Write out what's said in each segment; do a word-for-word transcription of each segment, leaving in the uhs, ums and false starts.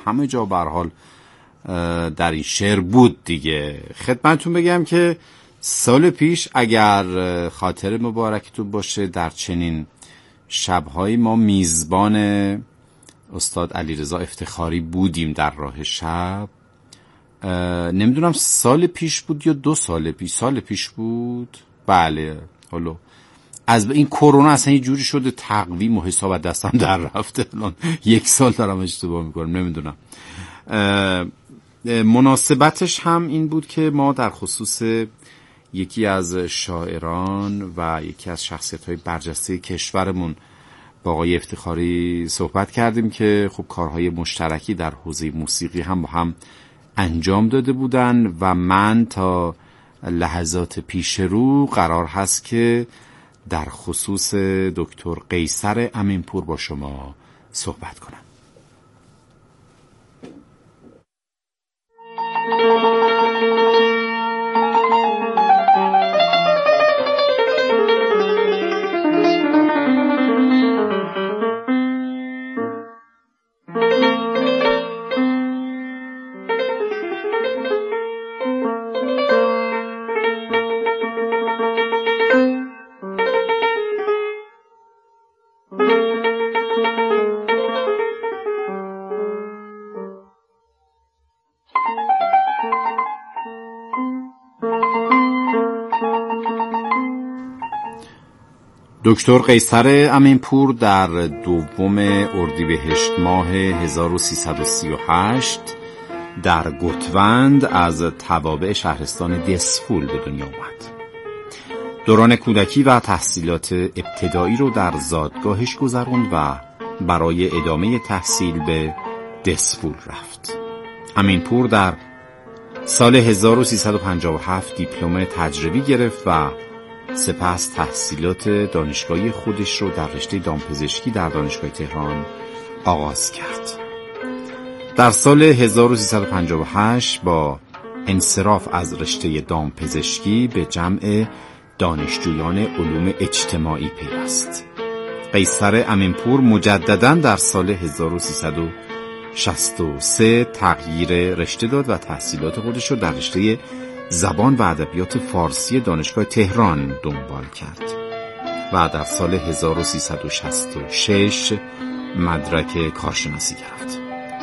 همه جا به هر حال در این شعر بود دیگه. خدمتتون بگم که سال پیش اگر خاطر مبارکتون باشه در چنین شب‌های ما میزبان استاد علیرضا افتخاری بودیم در راه شب. نمیدونم سال پیش بود یا دو سال پیش سال پیش بود. بله حالا از این کرونا اصلا یه جوری شده تقویم و حساب دستم در رفته. الان یک سال دارم اشتباه میکنم نمیدونم. مناسبتش هم این بود که ما در خصوص یکی از شاعران و یکی از شخصیت‌های برجسته کشورمون با آقای افتخاری صحبت کردیم که خب کارهای مشترکی در حوزه موسیقی هم با هم انجام داده بودن و من تا لحظات پیش رو قرار هست که در خصوص دکتر قیصر امینپور با شما صحبت کنم. دکتر قیصر امینپور در دوم اردیبهشت ماه هزار و سیصد و سی و هشت در گوتوند از توابع شهرستان دسفول به دنیا آمد. دوران کودکی و تحصیلات ابتدایی رو در زادگاهش گذروند و برای ادامه تحصیل به دسفول رفت. امینپور در سال هزار و سیصد و پنجاه و هفت دیپلم تجربی گرفت و سپس تحصیلات دانشگاهی خودش رو در رشته دامپزشکی در دانشگاه تهران آغاز کرد. در سال هزار و سیصد و پنجاه و هشت با انصراف از رشته دامپزشکی به جمع دانشجویان علوم اجتماعی پیوست. قیصر امینپور مجدداً در سال هزار و سیصد و شصت و سه تغییر رشته داد و تحصیلات خودش رو در رشته زبان و ادبیات فارسی دانشگاه تهران دنبال کرد و در سال هزار و سیصد و شصت و شش مدرک کارشناسی گرفت.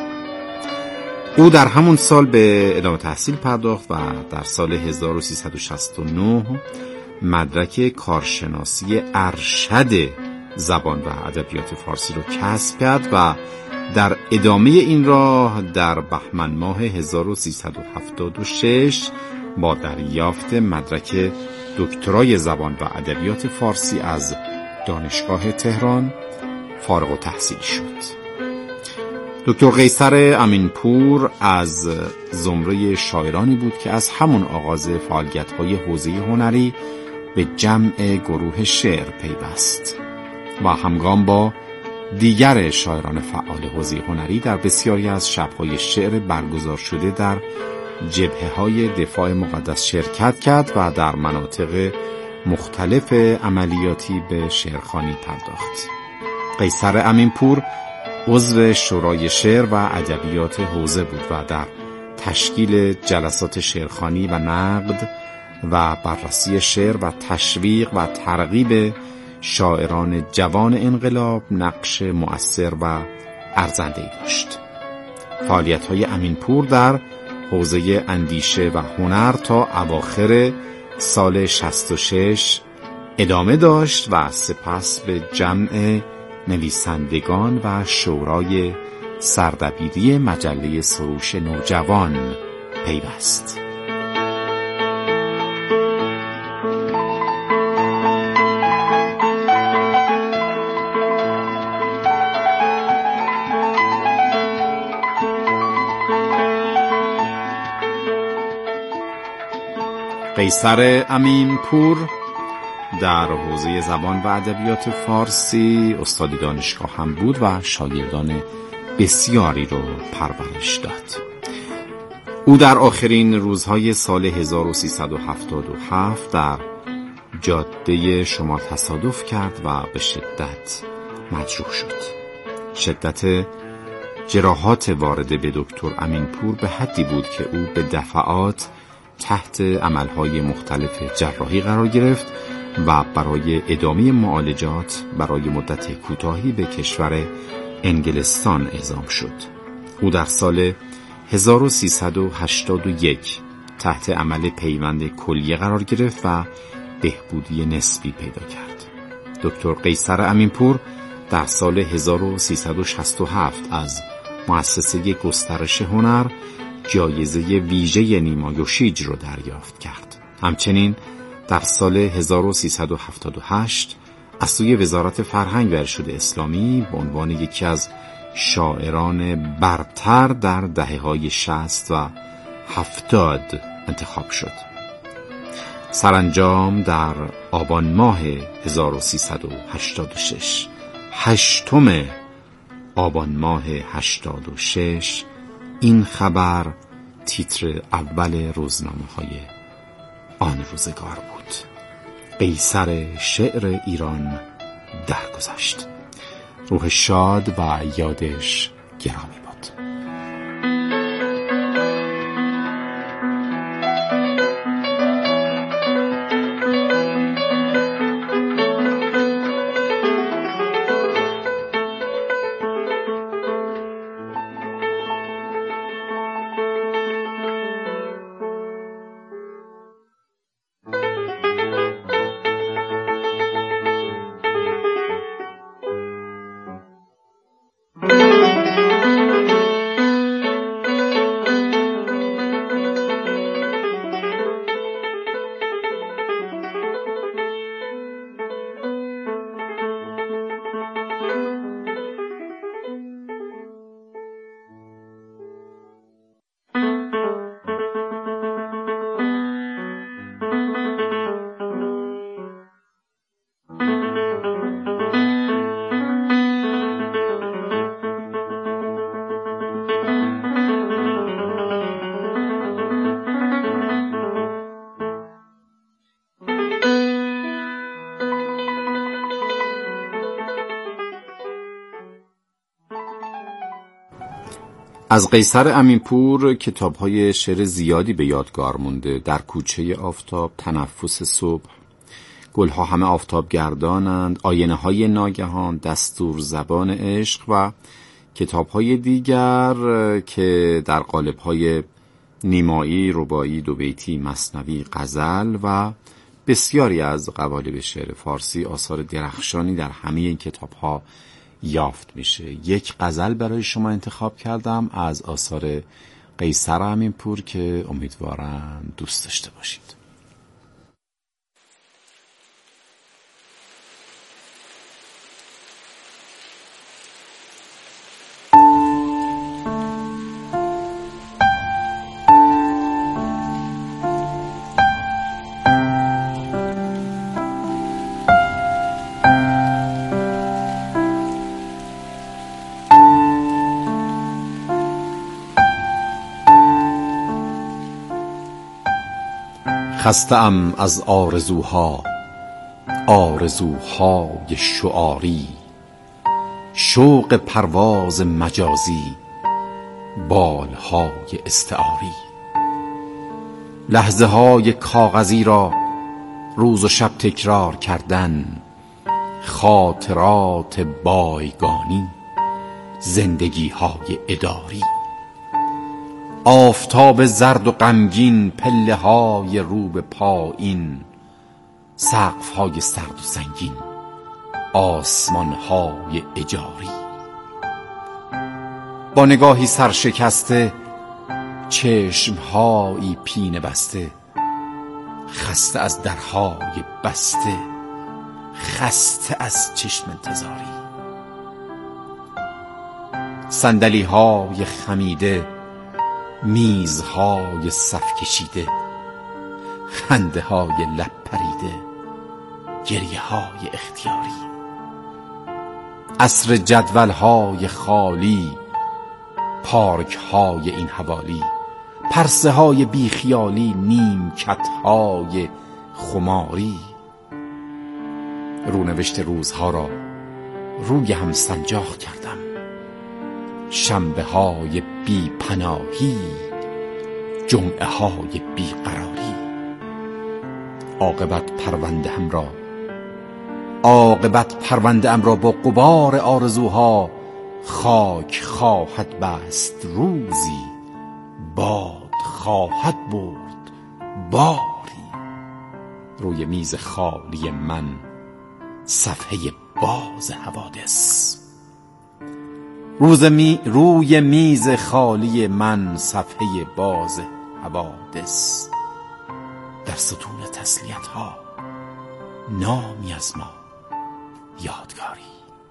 او در همون سال به ادامه تحصیل پرداخت و در سال هزار و سیصد و شصت و نه مدرک کارشناسی ارشد زبان و ادبیات فارسی رو کسب کرد و در ادامه این راه در بهمن ماه هزار و سیصد و هفتاد و شش با دریافت مدرک دکترای زبان و ادبیات فارسی از دانشگاه تهران فارغ التحصیل شد. دکتر قیصر امینپور از زمره شاعرانی بود که از همون آغاز فعالیت‌های حوزه هنری به جمع گروه شعر پیوست و همگام با دیگر شاعران فعال حوزه هنری در بسیاری از شب‌های شعر برگزار شده در جبهه‌های دفاع مقدس شرکت کرد و در مناطق مختلف عملیاتی به شعرخوانی پرداخت. قیصر امینپور عضو شورای شعر و ادبیات حوزه بود و در تشکیل جلسات شعرخوانی و نقد و بررسی شعر و تشویق و ترغیب شاعران جوان انقلاب نقش مؤثر و ارزنده‌ای داشت. فعالیت‌های امینپور در حوزه اندیشه و هنر تا اواخر سال شصت و شش ادامه داشت و سپس به جمع نویسندگان و شورای سردبیری مجله سروش نوجوان پیوست. قیصر امینپور در حوزه زبان و ادبیات فارسی استاد دانشگاه هم بود و شاگردان بسیاری رو پرورش داد. او در آخرین روزهای سال هزار و سیصد و هفتاد و هفت در جاده شمال تصادف کرد و به شدت مجروح شد. شدت جراحات وارده به دکتر امینپور به حدی بود که او به دفعات تحت عملهای مختلف جراحی قرار گرفت و برای ادامه معالجات برای مدت کوتاهی به کشور انگلستان اعزام شد. او در سال هزار و سیصد و هشتاد و یک تحت عمل پیوند کلیه قرار گرفت و بهبودی نسبی پیدا کرد. دکتر قیصر امینپور در سال هزار و سیصد و شصت و هفت از مؤسسه گسترش هنر جایزه ویژه نیما یوشیج رو دریافت کرد. همچنین در سال هزار و سیصد و هفتاد و هشت از سوی وزارت فرهنگ و ارشاد اسلامی به عنوان یکی از شاعران برتر در دهه‌های شصت و هفتاد انتخاب شد. سرانجام در آبان ماه هزار و سیصد و هشتاد و شش هشتم آبان ماه هشتاد و شش این خبر تیتر اول روزنامه‌های آن روزگار بود: قیصر شعر ایران درگذشت. روح شاد و یادش گرامی باد. از قیصر امینپور کتاب‌های شعر زیادی به یادگار مونده. در کوچه آفتاب، تنفس صبح، گلها همه آفتاب گردانند، آینه های ناگهان، دستور زبان عشق و کتاب‌های دیگر که در قالب‌های نیمایی، رباعی، دوبیتی، مثنوی، غزل و بسیاری از قوالب شعر فارسی آثار درخشانی در همه این کتاب‌ها یافت میشه. یک غزل برای شما انتخاب کردم از آثار قیصر امینپور که امیدوارم دوست داشته باشید. خسته‌ام از آرزوها، آرزوهای شعاری، شوق پرواز مجازی، بالهای استعاری. لحظه های کاغذی را روز و شب تکرار کردن، خاطرات بایگانی، زندگی های اداری. آفتاب زرد و غمگین، پله های رو به پایین، سقف های سرد و سنگین، آسمان های اجاری. با نگاهی سرشکسته، چشم هایی پینه بسته، خسته از درهای بسته، خسته از چشم انتظاری. صندلی های خمیده، میزهای صف کشیده، خنده های لب پریده، گریه های اختیاری. عصر جدول های خالی، پارک های این حوالی، پرسه های بیخیالی، نیمکت های خماری. رونوشت روزها را روی هم سنجاق کردم، شنبه های بی پناهی، جمعه های بی قراری. عاقبت پرونده هم را عاقبت پرونده ام را با غبار آرزوها خاک خواهد بست. روزی باد خواهد برد باری. روی میز خالی من صفحه باز حوادث. روز می روی میز خالی من صفحه باز حوادث. در ستون تسلیت ها نامی از ما یادگاری.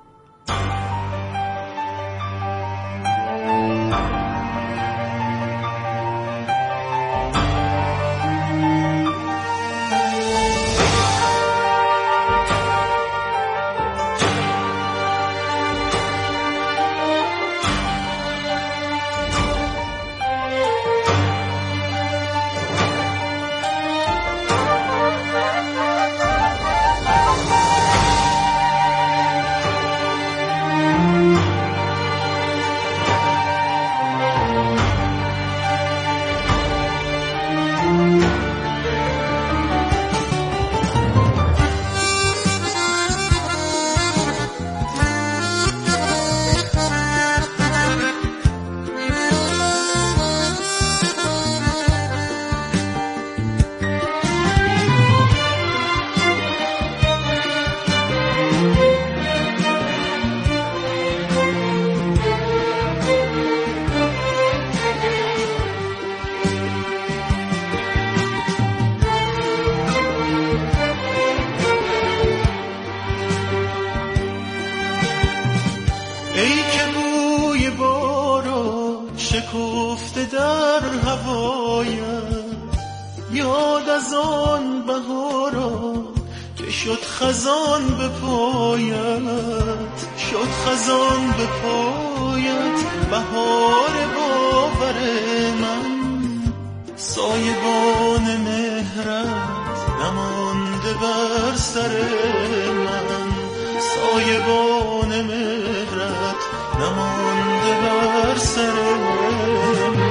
ای که بوی باران شکفته در هوایم، یاد از آن بهاران که شد خزان به پایت، شد خزان به پایت. بهار باور من، سایبان مهرت نمانده بر سر من، سایبان مهرت نمانده بر سر من.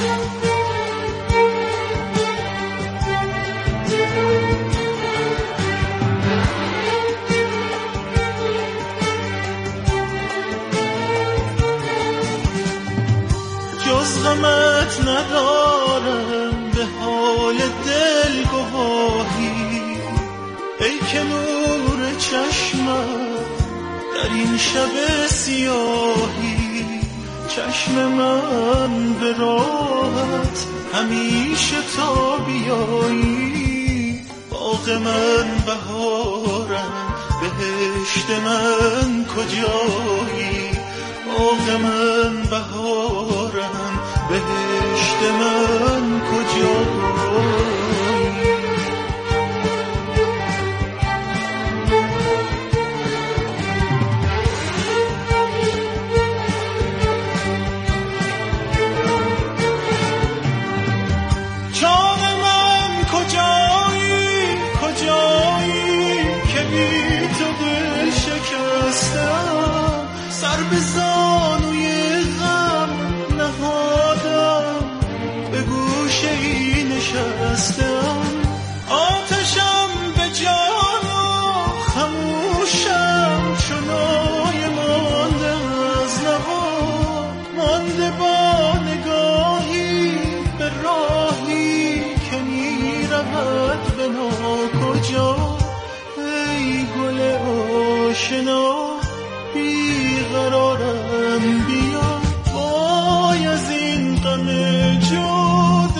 جز غمت ندارم به حال دل گواهی، ای که نور چشمت در این شب سیاهی. چشم من به راحت همیشه تا بیایی، باغ من بهارم بهشت من کجایی، باغ من بهارم بهشت من کجایی. سر به زانوی غم نهادم، به گوشه ای نشستم. آتشم به جان و خموشم، چنای مانده از نوا، مانده با نگاهی به راهی که می رود به ناکجا. ای گل آشنا بیقرارم، بیا وای از این غم جدایی.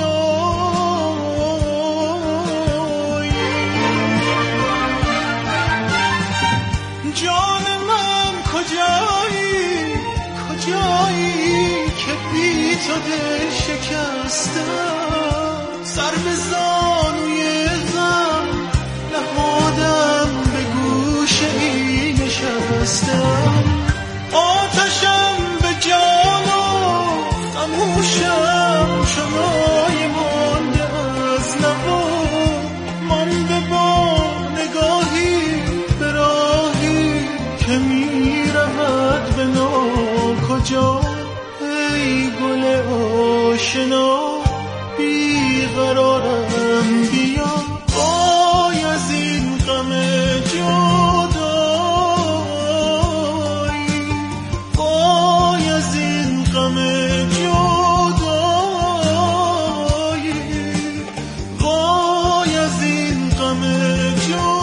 جان من کجایی کجایی که بی تو دل شکستم. سر به زانوی غم نهادم، به گوشه ای نشستم. آتشم به جان و خموشم، شمای مانده از نوا، مانده با نگاهی به راهی که می رود به ناکجا. آشنا بیقرارم، بیا وای از این غم جدایی، وای از این غم جدایی، وای از این غم جدایی.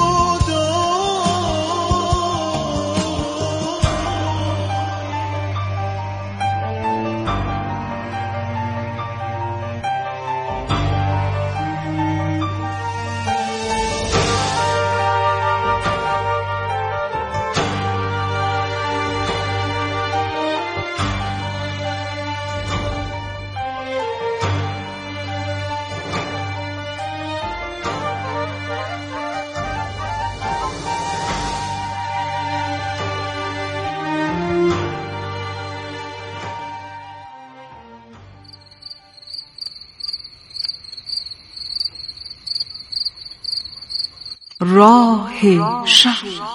راه شب.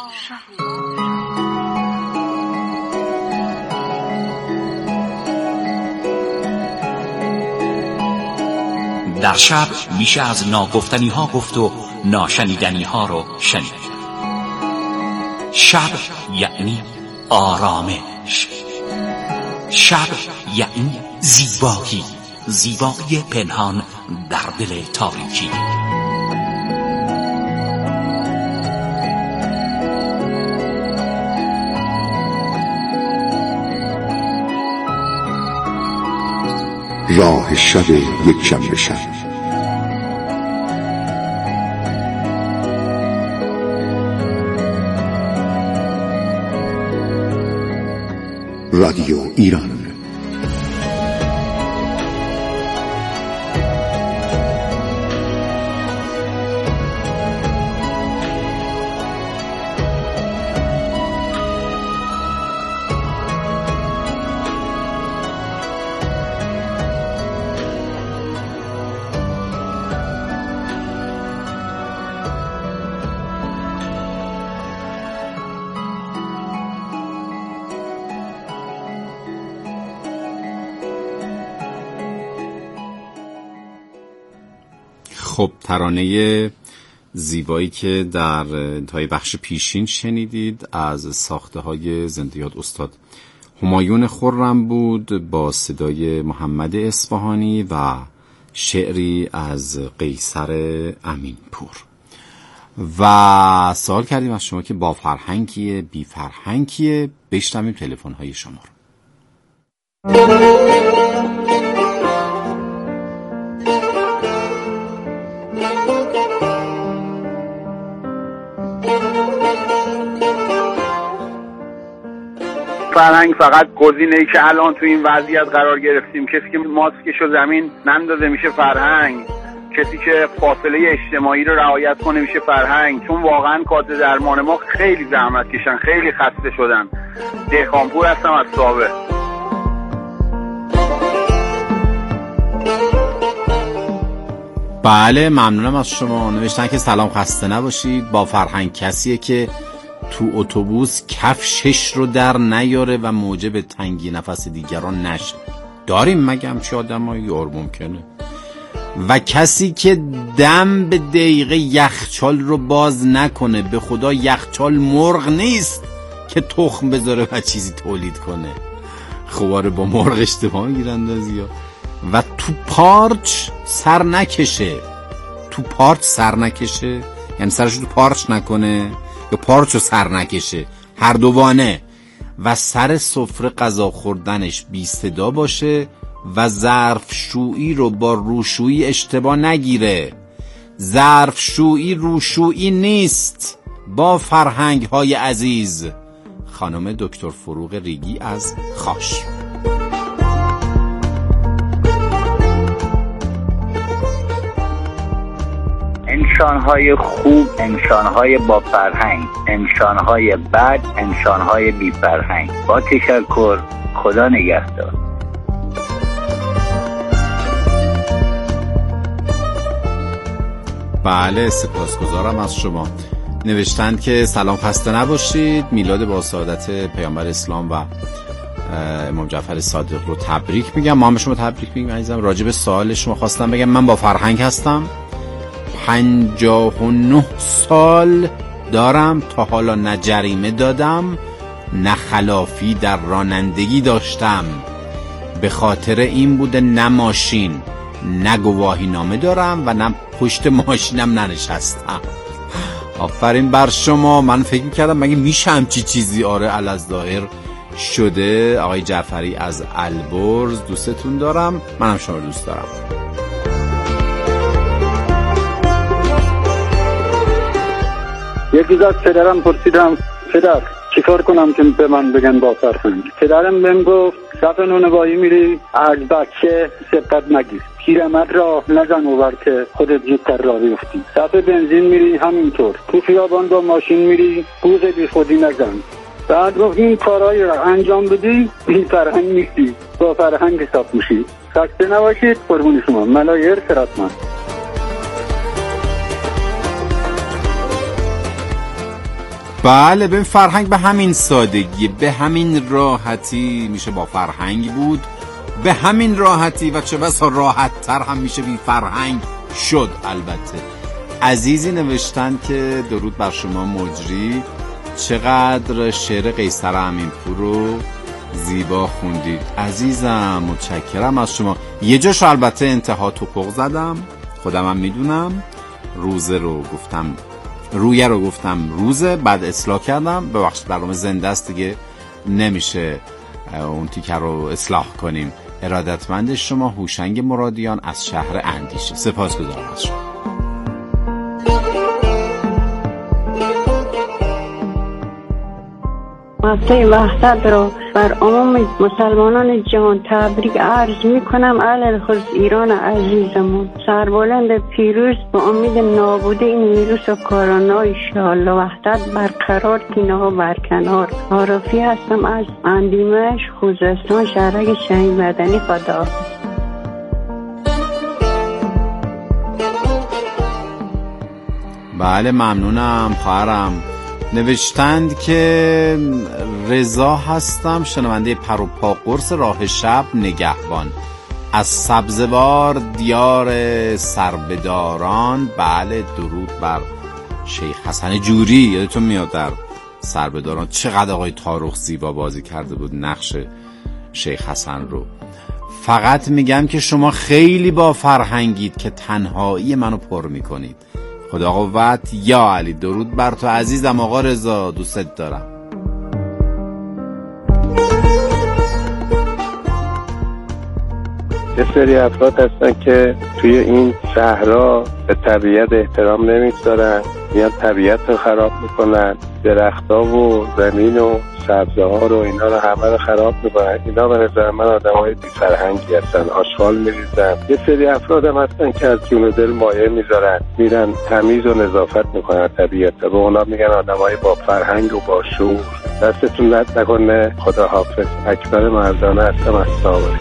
در شب میشه از ناگفتنی ها گفت و ناشنیدنی ها رو شنید. شب یعنی آرامش، شب یعنی زیبایی، زیبایی پنهان در دل تاریکی. راه شب یک شنبه شب. رادیو ایران. خب ترانه زیبایی که در انتهای بخش پیشین شنیدید از ساخته های زنده یاد استاد همایون خرم بود با صدای محمد اصفهانی و شعری از قیصر امینپور. و سوال کردیم از شما که با فرهنگیه بی فرهنگیه. بشنویم تلفن های شما رو. فرهنگ فقط گزینه‌ای که الان تو این وضعیت قرار گرفتیم. کسی که ماسکشو زمین نندازه میشه فرهنگ، کسی که فاصله اجتماعی رو رعایت کنه میشه فرهنگ. چون واقعا کادر درمان ما خیلی زحمت کشن، خیلی خسته شدن. دهقانپور هستم از صابه. بله ممنونم از شما. نوشتن که سلام خسته نباشید. با فرهنگ کسیه که تو اتوبوس کفشش رو در نیاره و موجب تنگی نفس دیگران نشه. داریم مگه همچه آدمایی؟ یار ممکنه. و کسی که دم به دقیقه یخچال رو باز نکنه. به خدا یخچال مرغ نیست که تخم بذاره و چیزی تولید کنه. خواره با مرغ اشتباه میگیرندازی ها. و تو پارچ سر نکشه. تو پارچ سر نکشه یعنی سرشو تو پارچ نکنه یا پارچو سر نکشه، هر دوانه. و سر سفره غذا خوردنش بی صدا باشه و ظرفشویی رو با روشویی اشتباه نگیره. ظرفشویی روشویی نیست. با فرهنگ های عزیز. خانم دکتر فروغ ریگی از خاش. انسان‌های خوب، انسان‌های با فرهنگ، انسان‌های بد، انسان‌های بی فرهنگ. با تشکر، خدا نگهدار. بله سپاسگزارم از شما. نوشتند که سلام خسته نباشید. میلاد با سعادت پیامبر اسلام و امام جعفر صادق رو تبریک میگم. ما هم شما تبریک میگم عزیزم. راجع به سوال شما خواستم بگم من با فرهنگ هستم، پنجاه و نه سال دارم، تا حالا نه جریمه دادم نه خلافی در رانندگی داشتم، به خاطر این بوده نه ماشین نه گواهی نامه دارم و نه پشت ماشینم ننشستم. آفرین بر شما. من فکر میکردم مگه میشه همچی چیزی. آره الظاهر شده. آقای جعفری از البرز، دوستتون دارم، منم شما رو دوست دارم. یک روز از پدرم پرسیدم پدر چیکار کنم که به من بگن با فرهنگ؟ پدرم بهم گفت صف نونوایی میری از بچه سبقت مگیر، پیرمرد را نزن اوور که خودت زودتر راه بیفتی، صف بنزین میری همینطور، تو خیابان با ماشین میری بوز بی خودی نزن. بعد گفت این کارهایی را انجام بدی بی فرهنگ نیستی، با فرهنگ حساب میشی. خسته نباشید. قربون شما. ملایر سراتمند. بله ببین فرهنگ به همین سادگی، به همین راحتی میشه با فرهنگ بود، به همین راحتی و چه بسا راحت تر هم میشه بی فرهنگ شد. البته عزیزی نوشتن که درود بر شما مجری، چقدر شعر قیصر امینپور رو زیبا خوندید. عزیزم متشکرم از شما. یه جاشو البته انتها توپق زدم، خودم هم میدونم، روزه رو گفتم رویه رو گفتم روزه، بعد اصلاح کردم. ببخشید برنامه زنده است دیگه، نمیشه اون تیکر رو اصلاح کنیم. ارادتمند شما هوشنگ مرادیان از شهر اندیشه. سپاسگزارم از شما. هفته وحدت رو بر عموم مسلمانان جهان تبریک عرض می کنم، علی خصوص ایران عزیزمون. سربلند پیروز به امید نابوده این ویروس و کرونا ان شاء الله. وحدت برقرار، کینه‌ها برکنار. عارفی هستم از اندیمش، خوزستان، شهرک شهید مدنی. خدا. بله ممنونم خواهرم. نوشتند که رضا هستم، شنونده پر و پا قرص راه شب نگهبان از سبزوار دیار سربداران. بله درود بر شیخ حسن جوری. یادتون میاد در سربداران چقدر آقای طارق زیبا بازی کرده بود نقش شیخ حسن رو. فقط میگم که شما خیلی با فرهنگید که تنهایی منو پر میکنید. خدا قوت. یا علی درود بر تو عزیزم. آقا رضا دوستت دارم. یه سری افراد هستن که توی این صحرا به طبیعت احترام نمیگذارن، میان طبیعت رو خراب میکنن، درخت‌ها و زمین و سبزه ها رو اینا رو همه رو خراب میکنن. اینا به نظر من آدم های بی فرهنگی هستن، آشغال میریزن. یه سری افراد هم هستن که از جون و دل مایه میذارن، میرن تمیز و نظافت میکنن طبیعت. به اونا میگن آدم های با فرهنگ و با شعور. دستتون درد نکنه. خدا حافظ. اکبر مردانه هستم از ساوری.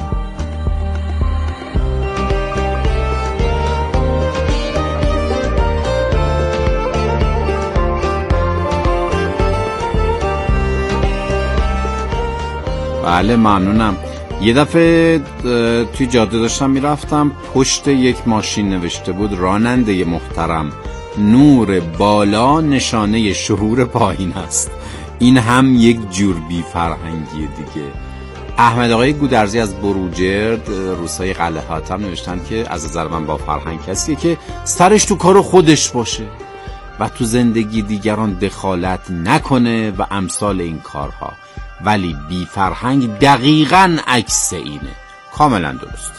بله ممنونم. یه دفعه توی جاده داشتم میرفتم، پشت یک ماشین نوشته بود راننده محترم، نور بالا نشانه شعور پایین است. این هم یک جور بی فرهنگی دیگه. احمد آقای گودرزی از بروجرد روستای قلعه حاتم نوشتن که از نظر من با فرهنگ کسیه که سرش تو کار خودش باشه و تو زندگی دیگران دخالت نکنه و امثال این کارها. ولی بی فرهنگ دقیقاً عکس اینه. کاملا درست.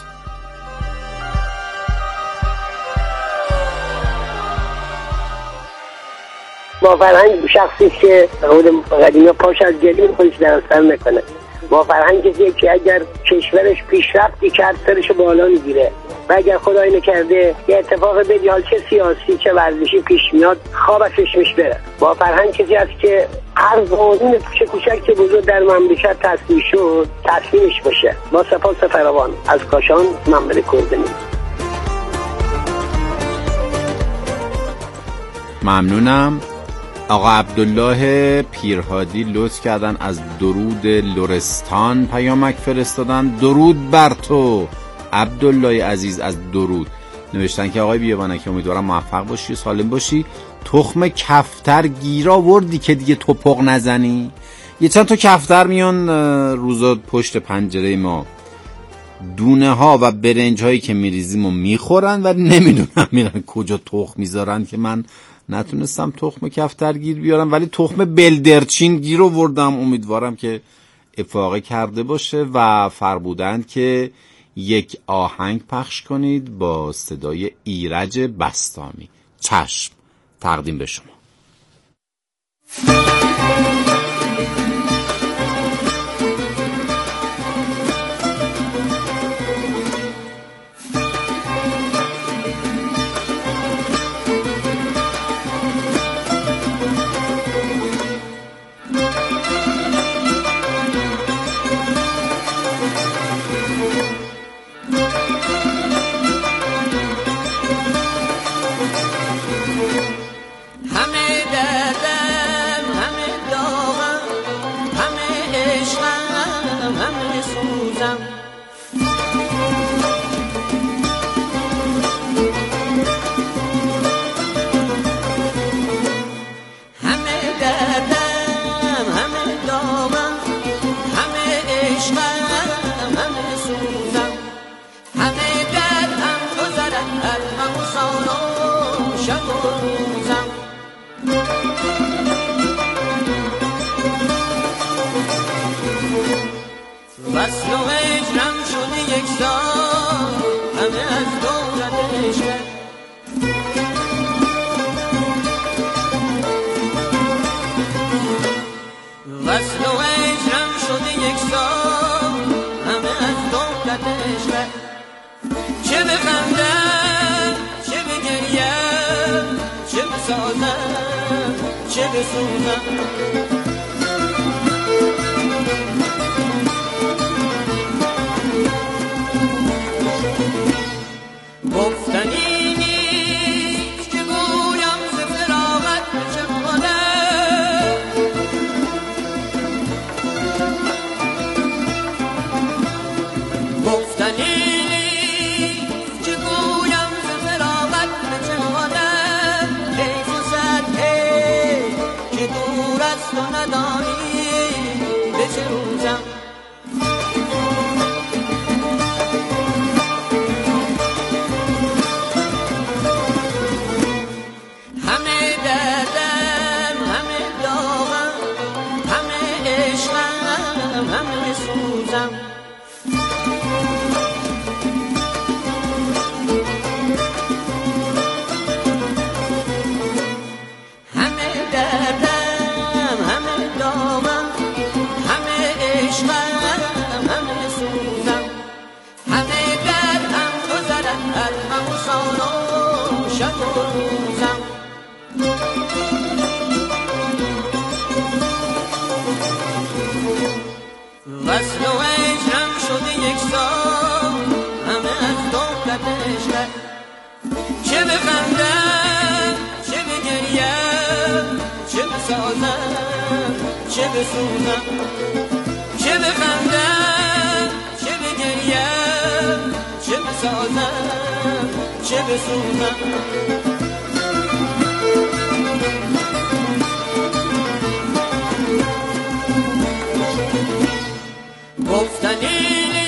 با فرهنگ شخصی که خود قدیمی پاش از گلی خودش در سر میکنه. با فرهنگ کسی که اگر کشورش پیشرفتی کرد سرش بالا میگیره و اگر خدایی نکرده یه اتفاق بدی، حال چه سیاسی چه ورزشی پیش میاد، خواب از چشمش بره. با فرهنگ کسی هست که هر قانون کوچه کوچک که بزرگ در مملکت تصویب شد تصمیمش باشه. با سپاس فراوان از کاشان، محمد کردنی. ممنونم. آقا عبدالله پیرهادی لطف کردن از درود لرستان پیامک فرستادن. درود بر تو عبدالله عزیز از درود. نوشتن که آقای بیابانک امیدوارم موفق باشی، سالم باشی. تخم کفتر گیر آوردی که دیگه توپق نزنی؟ یه چند تا کفتر میان روزا پشت پنجره ما، دونه ها و برنج هایی که میریزیم و میخورن و نمیدونم میرن کجا تخم میذارن که من نتونستم تخم کفتر گیر بیارم، ولی تخم بلدرچین گیر آوردم. امیدوارم که افاقه کرده باشه و فرمودند که یک آهنگ پخش کنید با صدای ایرج بستامی. چشم، تقدیم به شما. گفتنی